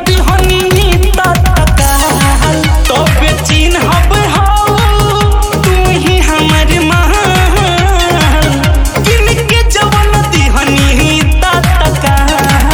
दिहनी तत्काल तबे चिन्हब हौ तू ही हमर महल किनके जवन दिहनी तत्काल।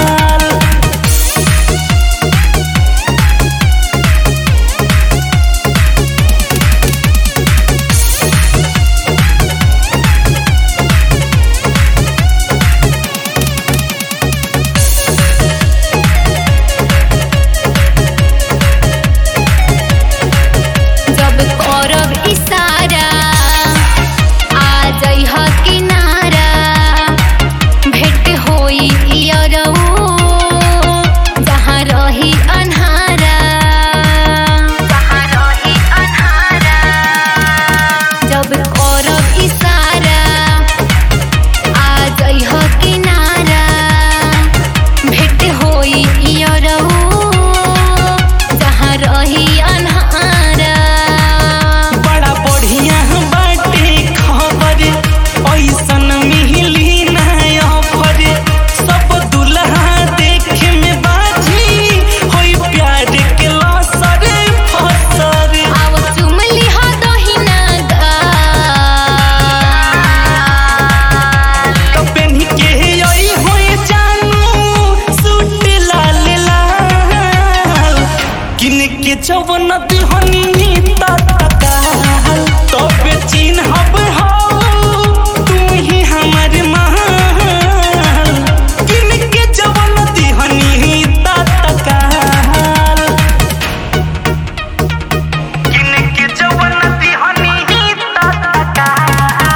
जवन दिहनी तत्काल तबे चिन्हब हौ तू ही हमर महल किनके जवन दिहनी तत्काल किनके जवन दिहनी तत्काल।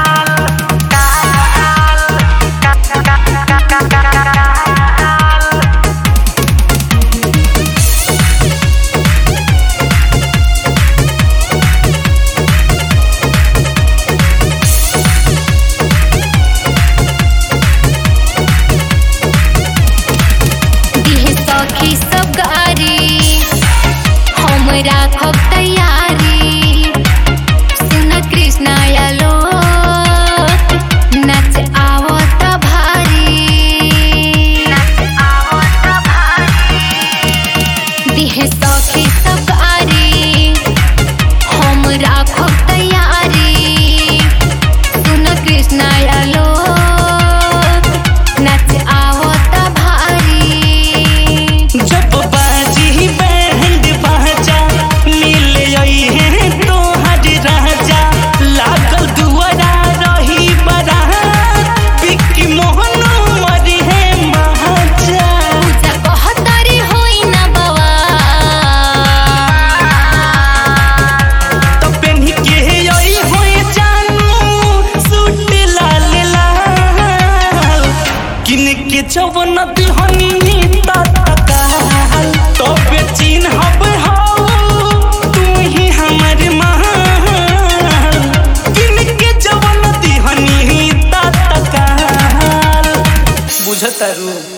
सब गारी हम राखब तैयारी सुन कृष्ण आलोक नच आवत भारी दिह सखी सब गारी हम राखब तैयारी सुन कृष्ण आलोक नच आवत भारी। जब बाजी बैंड बाजा मिले है तोहर राजा लागल दुआरा रही बारात बिक्की मोहन मरी है महाजा पूजा कहतारी होई ना बवा तो पेन्ही के आई होए जानू सूट लाल लाल किनके जवन दिहनी तत्काल तबे चिन्हब हौ तू ही हमर महल किनके जवन दिहनी तत्काल। बुझतारू।